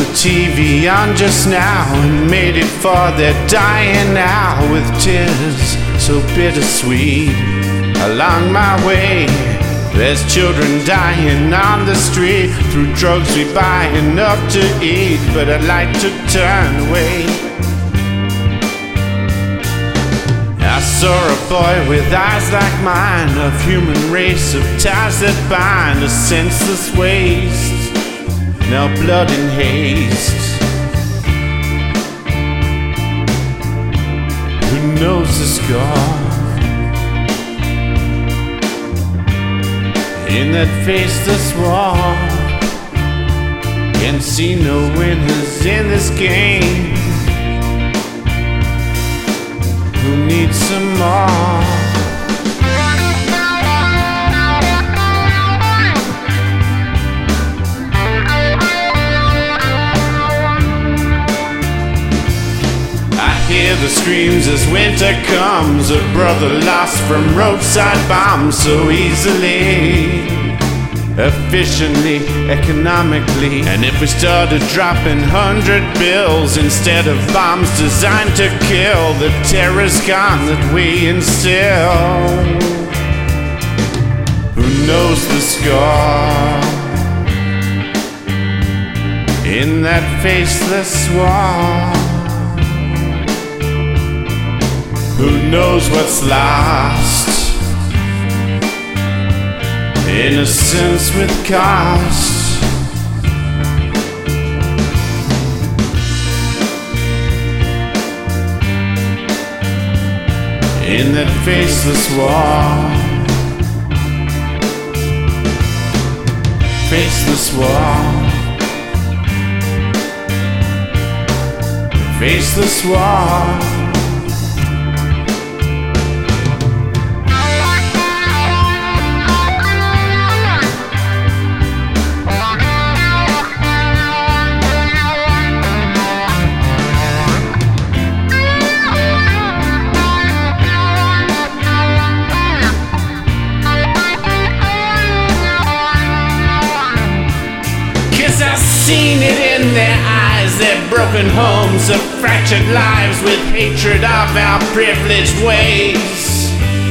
TV on just now and made it for their dying hour with tears so bittersweet. Along my way, there's children dying on the street through drugs we buy enough to eat, but a light took turn away. I saw a boy with eyes like mine, of human race, of ties that bind, a senseless waste, now blood in haste. Who knows the scar in that faceless wall? Can't see no winners in this game. Who needs some more? Hear the screams as winter comes, a brother lost from roadside bombs so easily, efficiently, economically. And if we started dropping 100 bills instead of bombs designed to kill, the terror's gone that we instill. Who knows the scar in that faceless wall? Who knows what's lost? Innocence with cost. In that faceless wall. Faceless wall. Faceless wall. I've seen it in their eyes, their broken homes, their fractured lives with hatred of our privileged ways.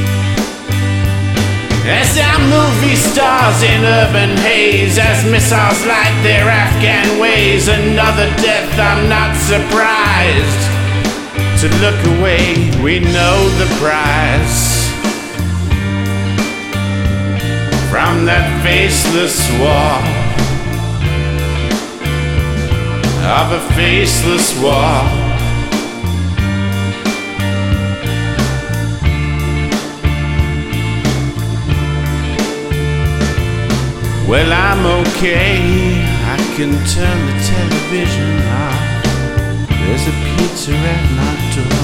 As our movie stars in urban haze, as missiles light their Afghan ways, another death, I'm not surprised. To look away, we know the price. From that faceless wall, of a faceless wall. Well, I'm okay, I can turn the television off. There's a pizza at my door.